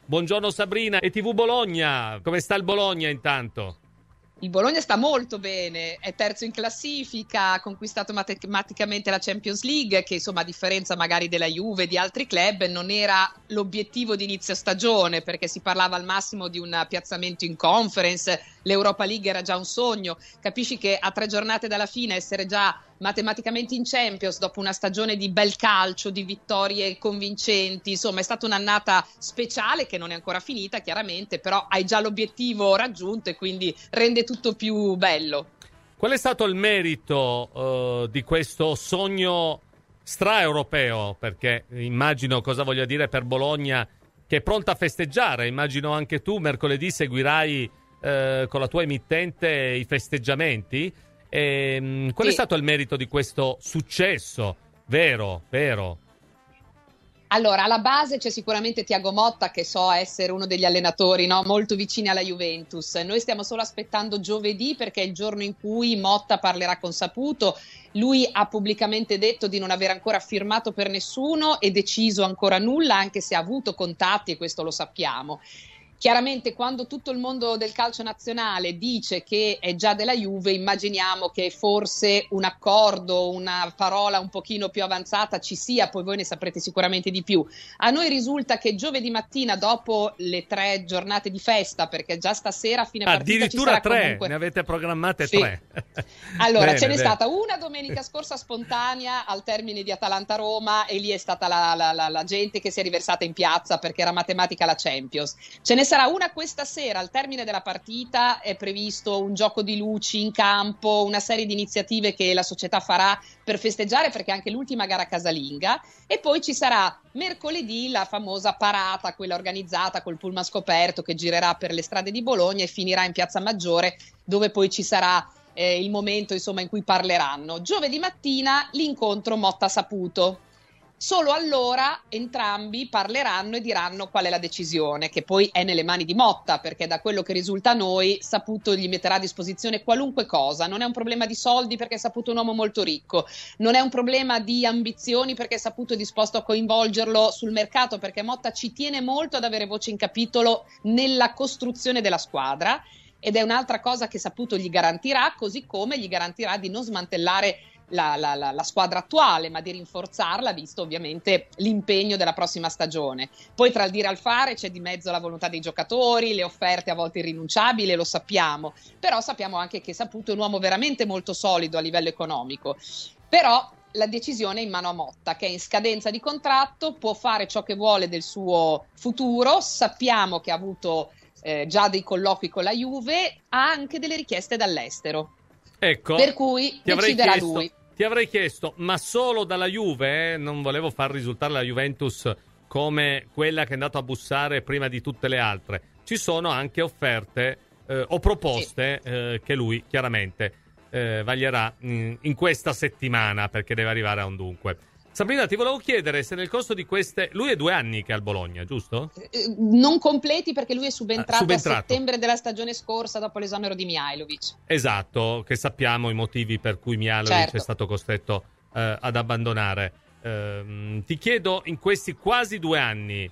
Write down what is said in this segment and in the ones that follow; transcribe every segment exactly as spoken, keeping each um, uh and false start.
Buongiorno Sabrina e tivù Bologna. Come sta il Bologna intanto? Il Bologna sta molto bene, è terzo in classifica, ha conquistato matematicamente la Champions League, che insomma a differenza magari della Juve e di altri club non era l'obiettivo di inizio stagione, perché si parlava al massimo di un piazzamento in Conference, l'Europa League era già un sogno. Capisci che a tre giornate dalla fine essere già matematicamente in Champions dopo una stagione di bel calcio, di vittorie convincenti, insomma è stata un'annata speciale che non è ancora finita chiaramente, però hai già l'obiettivo raggiunto e quindi rende tutto più bello. Qual è stato il merito uh, di questo sogno straeuropeo? Perché immagino cosa voglia dire per Bologna, che è pronta a festeggiare. Immagino anche tu mercoledì seguirai uh, con la tua emittente i festeggiamenti. E, qual sì. è stato il merito di questo successo vero, vero? Allora, alla base c'è sicuramente Thiago Motta, che so essere uno degli allenatori, no? Molto vicini alla Juventus. Noi stiamo solo aspettando giovedì, perché è il giorno in cui Motta parlerà con Saputo. Lui ha pubblicamente detto di non aver ancora firmato per nessuno e deciso ancora nulla, anche se ha avuto contatti, e questo lo sappiamo. Chiaramente quando tutto il mondo del calcio nazionale dice che è già della Juve, immaginiamo che forse un accordo, una parola un pochino più avanzata ci sia, poi voi ne saprete sicuramente di più. A noi risulta che giovedì mattina, dopo le tre giornate di festa, perché già stasera a fine partita ci sarà tre, comunque... ne avete programmate sì. tre. Allora, bene, ce n'è bene. stata una domenica scorsa spontanea al termine di Atalanta-Roma, e lì è stata la, la, la, la gente che si è riversata in piazza perché era matematica la Champions. Ce ne sarà una questa sera al termine della partita, è previsto un gioco di luci in campo, una serie di iniziative che la società farà per festeggiare, perché è anche l'ultima gara casalinga, e poi ci sarà mercoledì la famosa parata, quella organizzata col pullman scoperto che girerà per le strade di Bologna e finirà in Piazza Maggiore, dove poi ci sarà eh, il momento insomma in cui parleranno. Giovedì mattina l'incontro Motta-Saputo. Solo allora entrambi parleranno e diranno qual è la decisione, che poi è nelle mani di Motta, perché da quello che risulta a noi Saputo gli metterà a disposizione qualunque cosa. Non è un problema di soldi, perché Saputo è un uomo molto ricco, non è un problema di ambizioni, perché Saputo è disposto a coinvolgerlo sul mercato, perché Motta ci tiene molto ad avere voce in capitolo nella costruzione della squadra, ed è un'altra cosa che Saputo gli garantirà, così come gli garantirà di non smantellare La, la, la, la squadra attuale, ma di rinforzarla, visto ovviamente l'impegno della prossima stagione. Poi tra il dire e il fare c'è di mezzo la volontà dei giocatori, le offerte a volte irrinunciabili, lo sappiamo, però sappiamo anche che Saputo è un uomo veramente molto solido a livello economico. Però la decisione è in mano a Motta, che è in scadenza di contratto, può fare ciò che vuole del suo futuro. Sappiamo che ha avuto eh, già dei colloqui con la Juve, ha anche delle richieste dall'estero. Ecco, per cui ti deciderà chiesto, lui. Ti avrei chiesto, ma solo dalla Juve? Eh? Non volevo far risultare la Juventus come quella che è andata a bussare prima di tutte le altre. Ci sono anche offerte eh, o proposte sì. eh, che lui chiaramente eh, vaglierà in, in questa settimana, perché deve arrivare a un dunque. Sabrina, ti volevo chiedere se nel corso di queste... Lui è due anni che è al Bologna, giusto? Eh, non completi, perché lui è subentrato, ah, subentrato a settembre della stagione scorsa dopo l'esonero di Mihajlovic. Esatto, che sappiamo i motivi per cui Mihajlovic certo. è stato costretto eh, ad abbandonare. Eh, ti chiedo, in questi quasi due anni,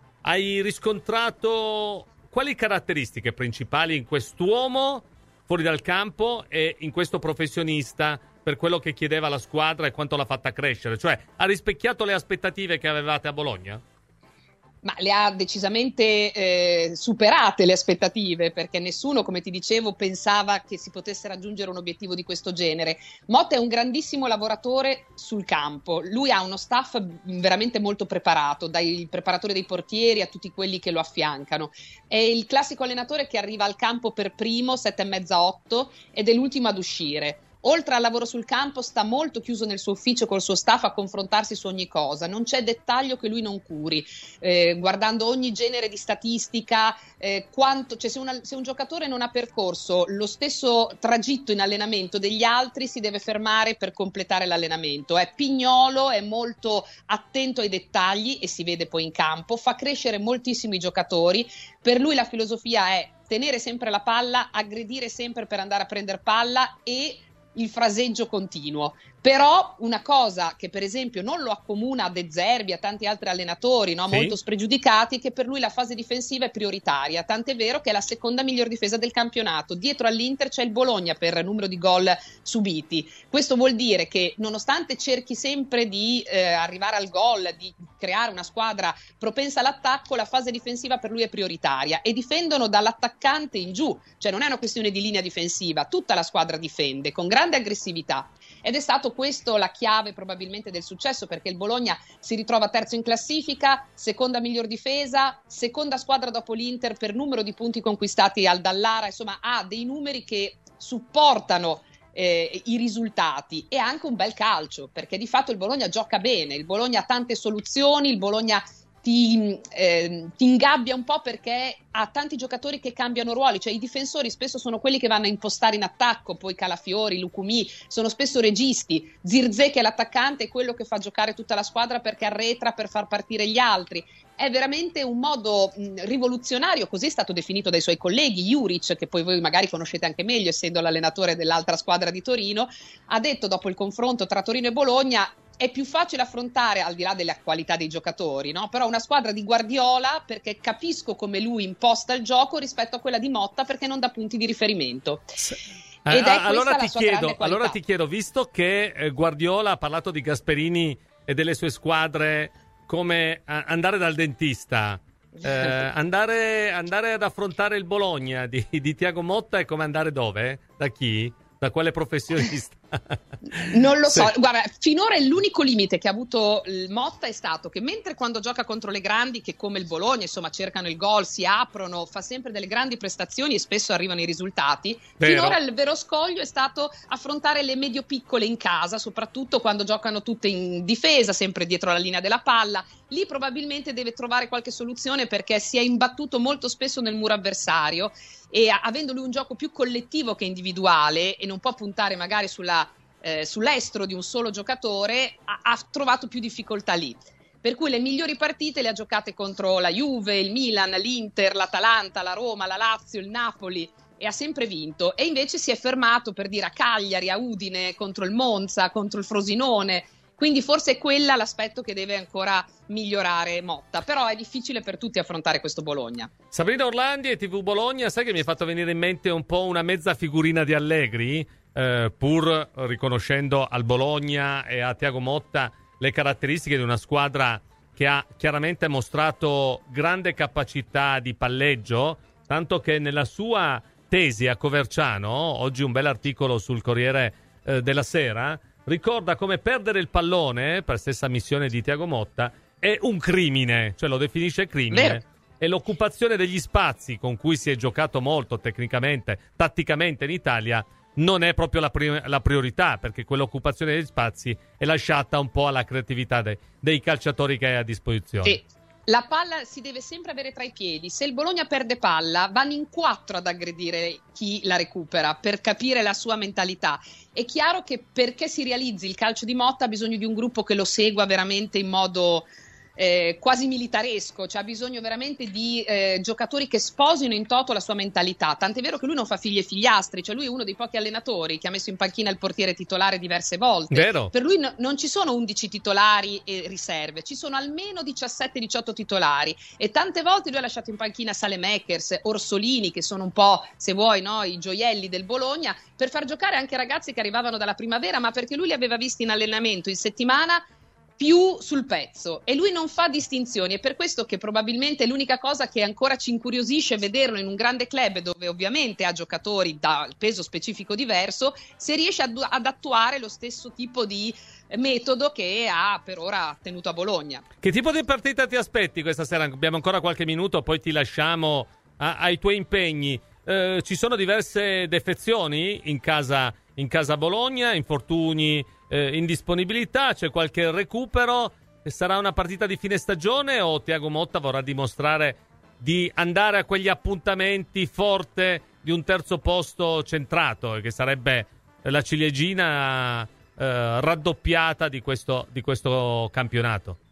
hai riscontrato quali caratteristiche principali in quest'uomo fuori dal campo e in questo professionista, per quello che chiedeva la squadra e quanto l'ha fatta crescere? Cioè, ha rispecchiato le aspettative che avevate a Bologna? Ma le ha decisamente eh, superate le aspettative, perché nessuno, come ti dicevo, pensava che si potesse raggiungere un obiettivo di questo genere. Motta è un grandissimo lavoratore sul campo, lui ha uno staff veramente molto preparato, dai preparatori dei portieri a tutti quelli che lo affiancano. È il classico allenatore che arriva al campo per primo, sette e mezza, otto, ed è l'ultimo ad uscire. Oltre al lavoro sul campo sta molto chiuso nel suo ufficio col suo staff a confrontarsi su ogni cosa, non c'è dettaglio che lui non curi, eh, guardando ogni genere di statistica, eh, quanto, cioè se, una, se un giocatore non ha percorso lo stesso tragitto in allenamento degli altri si deve fermare per completare l'allenamento. È pignolo, è molto attento ai dettagli e si vede poi in campo, fa crescere moltissimi giocatori. Per lui la filosofia è tenere sempre la palla, aggredire sempre per andare a prendere palla e il fraseggio continuo, Però una cosa che per esempio non lo accomuna a De Zerbi, a tanti altri allenatori, no? Sì. molto spregiudicati, è che per lui la fase difensiva è prioritaria, tant'è vero che è la seconda miglior difesa del campionato. Dietro all'Inter c'è il Bologna per numero di gol subiti. Questo vuol dire che nonostante cerchi sempre di eh, arrivare al gol, di creare una squadra propensa all'attacco, la fase difensiva per lui è prioritaria e difendono dall'attaccante in giù, cioè non è una questione di linea difensiva, tutta la squadra difende con grande aggressività. Ed è stato questo la chiave probabilmente del successo, perché il Bologna si ritrova terzo in classifica, seconda miglior difesa, seconda squadra dopo l'Inter per numero di punti conquistati al Dallara, insomma ha dei numeri che supportano eh, i risultati e anche un bel calcio, perché di fatto il Bologna gioca bene, il Bologna ha tante soluzioni, il Bologna Ti, eh, ti ingabbia un po' perché ha tanti giocatori che cambiano ruoli, cioè i difensori spesso sono quelli che vanno a impostare in attacco, poi Calafiori, Lucumí sono spesso registi, Zirkzee che è l'attaccante è quello che fa giocare tutta la squadra perché arretra per far partire gli altri. È veramente un modo mh, rivoluzionario, così è stato definito dai suoi colleghi. Juric, che poi voi magari conoscete anche meglio essendo l'allenatore dell'altra squadra di Torino, ha detto dopo il confronto tra Torino e Bologna: è più facile affrontare, al di là della qualità dei giocatori, no? Però una squadra di Guardiola perché capisco come lui imposta il gioco rispetto a quella di Motta perché non dà punti di riferimento. Sì. Ed è allora, ti la sua chiedo, allora ti chiedo, visto che Guardiola ha parlato di Gasperini e delle sue squadre come andare dal dentista, eh, andare, andare ad affrontare il Bologna di, di Thiago Motta è come andare dove? Da chi? Da quale professionista? Non lo so, sì. Guarda, finora l'unico limite che ha avuto il Motta è stato che mentre quando gioca contro le grandi, che come il Bologna insomma cercano il gol, si aprono, fa sempre delle grandi prestazioni e spesso arrivano i risultati, vero. Finora il vero scoglio è stato affrontare le medio piccole in casa, soprattutto quando giocano tutte in difesa, sempre dietro la linea della palla. Lì probabilmente deve trovare qualche soluzione perché si è imbattuto molto spesso nel muro avversario e avendo lui un gioco più collettivo che individuale e non può puntare magari sulla, eh, sull'estro di un solo giocatore, ha, ha trovato più difficoltà lì. Per cui le migliori partite le ha giocate contro la Juve, il Milan, l'Inter, l'Atalanta, la Roma, la Lazio, il Napoli e ha sempre vinto. E invece si è fermato per dire a Cagliari, a Udine, contro il Monza, contro il Frosinone. Quindi forse è quella l'aspetto che deve ancora migliorare Motta, però è difficile per tutti affrontare questo Bologna. Sabrina Orlandi e tivù Bologna, sai che mi hai fatto venire in mente un po' una mezza figurina di Allegri, eh, pur riconoscendo al Bologna e a Thiago Motta le caratteristiche di una squadra che ha chiaramente mostrato grande capacità di palleggio, tanto che nella sua tesi a Coverciano, oggi un bel articolo sul Corriere eh, della Sera, ricorda come perdere il pallone, per stessa missione di Thiago Motta, è un crimine, cioè lo definisce crimine. Beh. E l'occupazione degli spazi con cui si è giocato molto tecnicamente, tatticamente in Italia, non è proprio la, pri- la priorità, perché quell'occupazione degli spazi è lasciata un po' alla creatività de- dei calciatori che hai a disposizione. Sì. La palla si deve sempre avere tra i piedi. Se il Bologna perde palla, vanno in quattro ad aggredire chi la recupera per capire la sua mentalità. È chiaro che perché si realizzi il calcio di Motta ha bisogno di un gruppo che lo segua veramente in modo eh, quasi militaresco, cioè ha bisogno veramente di eh, giocatori che sposino in toto la sua mentalità. Tant'è vero che lui non fa figli e figliastri, cioè lui è uno dei pochi allenatori che ha messo in panchina il portiere titolare diverse volte. Vero. Per lui no, non ci sono undici titolari e riserve, ci sono almeno diciassette diciotto titolari e tante volte lui ha lasciato in panchina Saelemaekers, Orsolini, che sono un po', se vuoi, no, i gioielli del Bologna, per far giocare anche ragazzi che arrivavano dalla primavera, ma perché lui li aveva visti in allenamento in settimana più sul pezzo e lui non fa distinzioni. È per questo che probabilmente l'unica cosa che ancora ci incuriosisce è vederlo in un grande club dove ovviamente ha giocatori dal peso specifico diverso, se riesce ad, ad attuare lo stesso tipo di metodo che ha per ora tenuto a Bologna. Che tipo di partita ti aspetti questa sera? Abbiamo ancora qualche minuto, poi ti lasciamo a, ai tuoi impegni. Eh, ci sono diverse defezioni in casa, in casa Bologna, infortuni, eh, indisponibilità, c'è qualche recupero. Sarà una partita di fine stagione o Thiago Motta vorrà dimostrare di andare a quegli appuntamenti forte di un terzo posto centrato, che sarebbe la ciliegina eh, raddoppiata di questo, di questo campionato?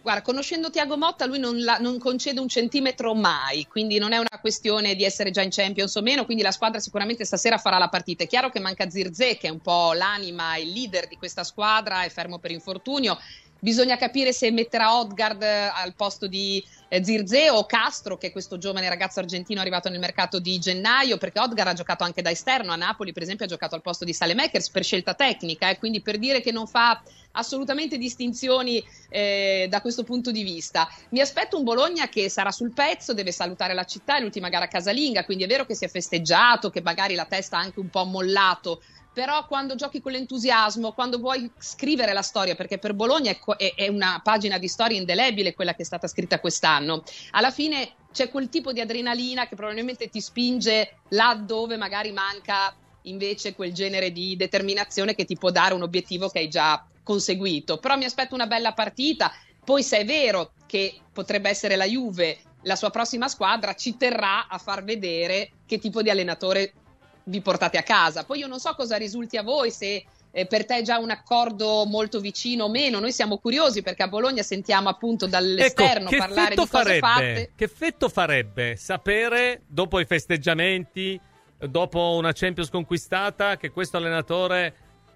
Guarda, conoscendo Thiago Motta, lui non, la, non concede un centimetro mai, quindi non è una questione di essere già in Champions o meno, quindi la squadra sicuramente stasera farà la partita. È chiaro che manca Zirkzee, che è un po' l'anima, il leader di questa squadra, è fermo per infortunio. Bisogna capire se metterà Odegaard al posto di eh, Zirkzee o Castro, che è questo giovane ragazzo argentino arrivato nel mercato di gennaio, perché Odegaard ha giocato anche da esterno a Napoli, per esempio ha giocato al posto di Saelemaekers per scelta tecnica, eh, quindi per dire che non fa assolutamente distinzioni eh, da questo punto di vista. Mi aspetto un Bologna che sarà sul pezzo, deve salutare la città, è l'ultima gara casalinga, quindi è vero che si è festeggiato, che magari la testa ha anche un po' mollato, però quando giochi con l'entusiasmo, quando vuoi scrivere la storia, perché per Bologna è, è una pagina di storia indelebile quella che è stata scritta quest'anno, alla fine c'è quel tipo di adrenalina che probabilmente ti spinge là dove magari manca invece quel genere di determinazione che ti può dare un obiettivo che hai già conseguito. Però mi aspetto una bella partita, poi se è vero che potrebbe essere la Juve la sua prossima squadra, ci terrà a far vedere che tipo di allenatore vi portate a casa. Poi io non so cosa risulti a voi, se eh, per te è già un accordo molto vicino o meno. Noi siamo curiosi perché a Bologna sentiamo appunto dall'esterno ecco, parlare di cose farebbe, fatte. Che effetto farebbe sapere, dopo i festeggiamenti, dopo una Champions conquistata, che questo allenatore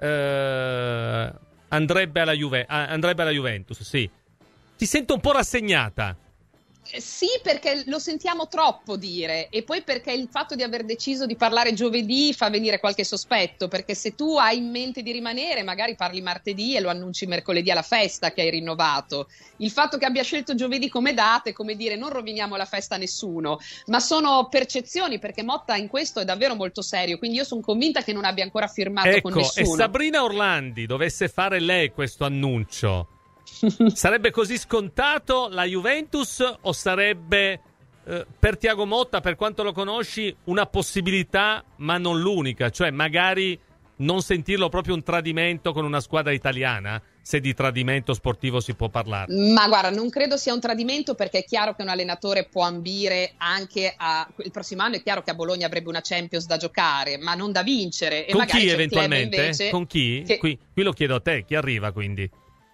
eh, andrebbe alla Juve, andrebbe alla Juventus? Sì. Ti sento un po' rassegnata. Sì, perché lo sentiamo troppo dire, e poi perché il fatto di aver deciso di parlare giovedì fa venire qualche sospetto, perché se tu hai in mente di rimanere magari parli martedì e lo annunci mercoledì alla festa che hai rinnovato. Il fatto che abbia scelto giovedì come data è come dire non roviniamo la festa a nessuno, ma sono percezioni, perché Motta in questo è davvero molto serio, quindi io sono convinta che non abbia ancora firmato ecco, con nessuno. E Sabrina Orlandi dovesse fare lei questo annuncio, sarebbe così scontato la Juventus o sarebbe eh, per Thiago Motta, per quanto lo conosci, una possibilità ma non l'unica, cioè magari non sentirlo proprio un tradimento con una squadra italiana, se di tradimento sportivo si può parlare? Ma guarda, non credo sia un tradimento, perché è chiaro che un allenatore può ambire anche a il prossimo anno, è chiaro che a Bologna avrebbe una Champions da giocare, ma non da vincere. E con magari chi c'è eventualmente? Invece, con chi? Che... Qui, qui lo chiedo a te, chi arriva quindi?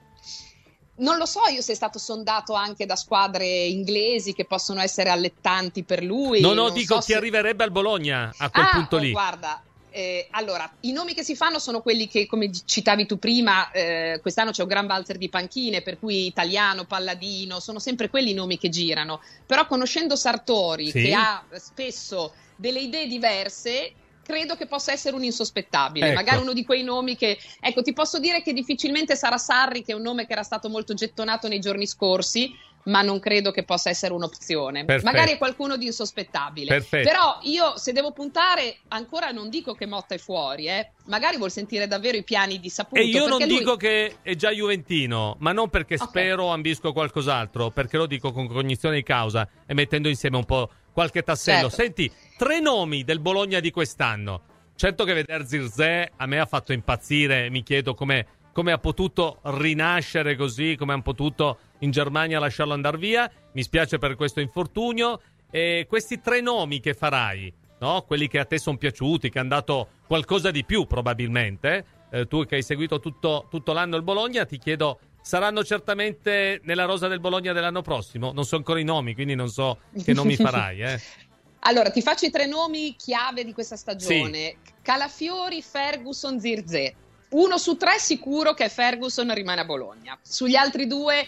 Non lo so io se è stato sondato anche da squadre inglesi che possono essere allettanti per lui. No, no, non dico so chi se... arriverebbe al Bologna a quel ah, punto oh, lì. Guarda, eh, allora, i nomi che si fanno sono quelli che, come citavi tu prima, eh, quest'anno c'è un gran valzer di panchine, per cui Italiano, Palladino, sono sempre quelli i nomi che girano. Però conoscendo Sartori, sì, che ha spesso delle idee diverse, credo che possa essere un insospettabile, ecco. Magari uno di quei nomi che, ecco, ti posso dire che difficilmente sarà Sarri, che è un nome che era stato molto gettonato nei giorni scorsi, ma non credo che possa essere un'opzione. Perfetto. Magari è qualcuno di insospettabile. Perfetto. Però io, se devo puntare, ancora non dico che Motta è fuori, eh. Magari vuol sentire davvero i piani di Saputo. E io non lui... dico che è già juventino, ma non perché okay. spero o ambisco qualcos'altro, perché lo dico con cognizione di causa e mettendo insieme un po' qualche tassello. Certo. Senti, tre nomi del Bologna di quest'anno. Certo che vedere Zirkzee a me ha fatto impazzire, mi chiedo come, come ha potuto rinascere così, come hanno potuto in Germania lasciarlo andare via. Mi spiace per questo infortunio. E questi tre nomi che farai, no? Quelli che a te sono piaciuti, che hanno dato qualcosa di più probabilmente, eh, tu che hai seguito tutto, tutto l'anno il Bologna, ti chiedo, saranno certamente nella rosa del Bologna dell'anno prossimo? Non so ancora i nomi, quindi non so che nomi farai, eh. Allora, ti faccio i tre nomi chiave di questa stagione. Sì. Calafiori, Ferguson, Zirkzee. Uno su tre sicuro che Ferguson rimane a Bologna. Sugli altri due,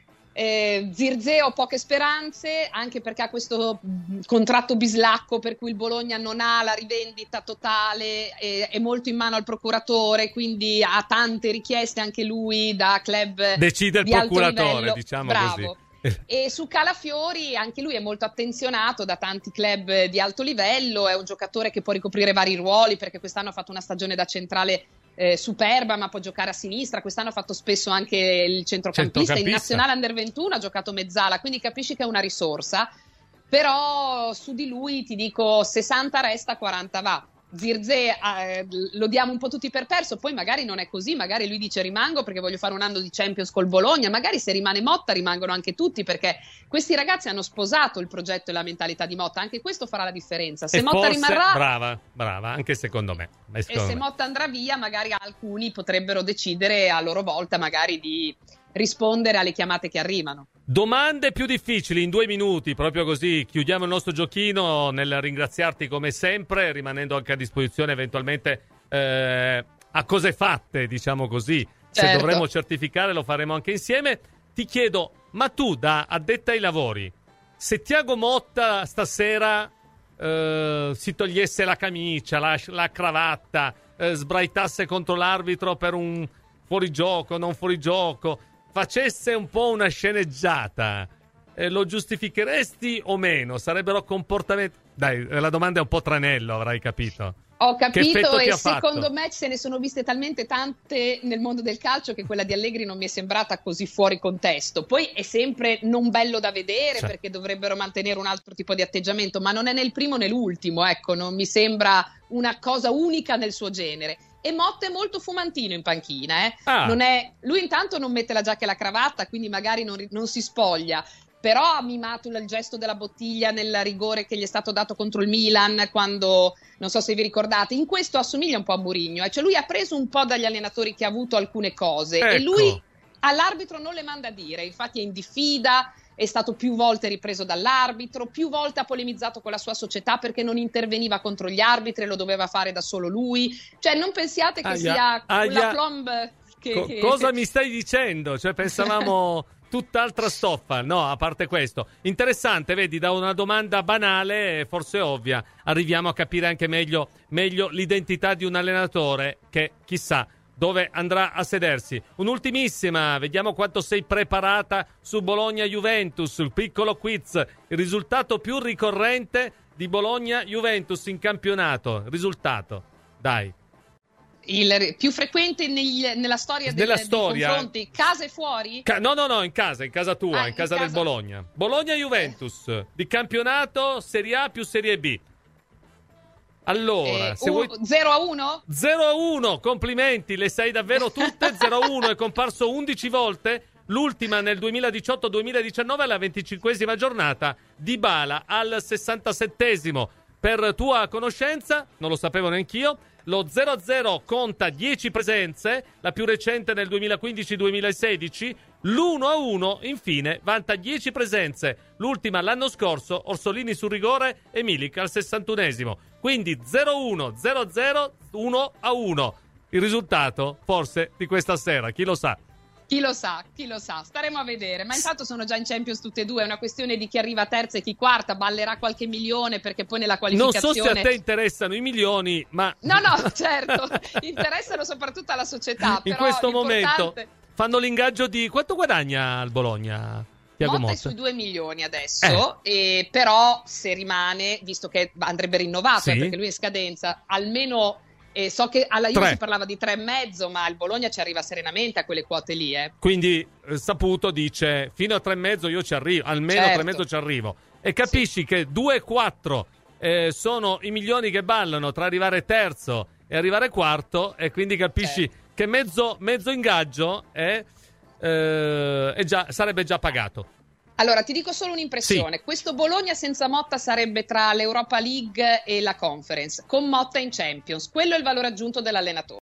eh, Zirkzee ho poche speranze, anche perché ha questo contratto bislacco per cui il Bologna non ha la rivendita totale, è, è molto in mano al procuratore, quindi ha tante richieste anche lui da club decide il di alto procuratore, livello. diciamo. Bravo. Così. E su Calafiori anche lui è molto attenzionato da tanti club di alto livello, è un giocatore che può ricoprire vari ruoli, perché quest'anno ha fatto una stagione da centrale eh, superba, ma può giocare a sinistra, quest'anno ha fatto spesso anche il centrocampista, centrocampista. In nazionale under ventuno ha giocato mezzala, quindi capisci che è una risorsa, però su di lui ti dico sessanta resta, quaranta va. Zirkzee eh, lo diamo un po' tutti per perso, poi magari non è così, magari lui dice rimango perché voglio fare un anno di Champions col Bologna, magari se rimane Motta rimangono anche tutti, perché questi ragazzi hanno sposato il progetto e la mentalità di Motta, anche questo farà la differenza. Se e Motta forse, rimarrà, brava, brava, anche secondo me. E se Motta andrà via, magari alcuni potrebbero decidere a loro volta magari di rispondere alle chiamate che arrivano. Domande più difficili in due minuti, proprio così chiudiamo il nostro giochino nel ringraziarti come sempre, rimanendo anche a disposizione eventualmente eh, a cose fatte, diciamo così. Certo. Se dovremo certificare lo faremo anche insieme. Ti chiedo, ma tu da addetta ai lavori, se Thiago Motta stasera eh, si togliesse la camicia, la, la cravatta, eh, sbraitasse contro l'arbitro per un fuorigioco, non fuorigioco, facesse un po' una sceneggiata, eh, lo giustificheresti o meno? Sarebbero comportamenti... Dai, la domanda è un po' tranello, avrai capito. Ho capito, e secondo fatto? me se ne sono viste talmente tante nel mondo del calcio che quella di Allegri non mi è sembrata così fuori contesto. Poi è sempre non bello da vedere, cioè, perché dovrebbero mantenere un altro tipo di atteggiamento, ma non è né il primo né l'ultimo, ecco, non mi sembra una cosa unica nel suo genere. E Motta è molto fumantino in panchina, eh? ah. non è... lui intanto non mette la giacca e la cravatta, quindi magari non, non si spoglia, però ha mimato il gesto della bottiglia nel rigore che gli è stato dato contro il Milan, quando, non so se vi ricordate, in questo assomiglia un po' a Mourinho, eh? Cioè lui ha preso un po' dagli allenatori che ha avuto alcune cose, ecco. E lui all'arbitro non le manda a dire, infatti è in diffida, è stato più volte ripreso dall'arbitro, più volte ha polemizzato con la sua società perché non interveniva contro gli arbitri e lo doveva fare da solo lui, cioè non pensiate che aia, sia aia. la plomb che... Co- cosa mi stai dicendo? Cioè pensavamo... tutt'altra stoffa, no, a parte questo. Interessante, vedi, da una domanda banale, forse ovvia, arriviamo a capire anche meglio, meglio l'identità di un allenatore che, chissà, dove andrà a sedersi. Un'ultimissima, vediamo quanto sei preparata su Bologna-Juventus, il piccolo quiz, il risultato più ricorrente di Bologna-Juventus in campionato. Risultato, dai. Il più frequente negli, nella storia del, nella storia. dei confronti, casa e fuori? Ca- no, no, no, in casa, in casa tua, ah, in casa in del casa... Bologna. Bologna-Juventus, eh. di campionato Serie A più Serie B. Allora, eh, se uh, vuoi... zero a uno? zero a uno, complimenti, le sai davvero tutte. zero a uno è comparso undici volte, l'ultima nel duemiladiciotto duemiladiciannove alla venticinquesima giornata. Dybala al sessantasettesimo. Per tua conoscenza, non lo sapevo neanch'io, lo zero a zero conta dieci presenze, la più recente nel duemilaquindici duemilasedici, l'uno a uno infine vanta dieci presenze, l'ultima l'anno scorso, Orsolini sul rigore e Milik al sessantunesimo. Quindi zero a uno, zero a zero, uno a uno. Il risultato forse di questa sera, chi lo sa? Chi lo sa, chi lo sa, staremo a vedere, ma intanto sono già in Champions tutte e due, è una questione di chi arriva terza e chi quarta, ballerà qualche milione perché poi nella qualificazione... Non so se a te interessano i milioni, ma... No, no, certo, interessano soprattutto alla società, in però questo l'importante... momento fanno l'ingaggio di... Quanto guadagna il Bologna? Thiago Motta Motta è sui due milioni adesso, eh. E però se rimane, visto che andrebbe rinnovato, sì. eh, perché lui è in scadenza, almeno... E so che alla Juve tre. Si parlava di tre e mezzo, ma il Bologna ci arriva serenamente a quelle quote lì, eh. Quindi eh, Saputo dice fino a tre e mezzo io ci arrivo, almeno certo. tre e mezzo ci arrivo. E capisci sì. che due e quattro eh, sono i milioni che ballano tra arrivare terzo e arrivare quarto, e quindi capisci certo. che mezzo, mezzo ingaggio è, eh, è già, sarebbe già pagato. Allora, ti dico solo un'impressione. Sì. Questo Bologna senza Motta sarebbe tra l'Europa League e la Conference, con Motta in Champions. Quello è il valore aggiunto dell'allenatore.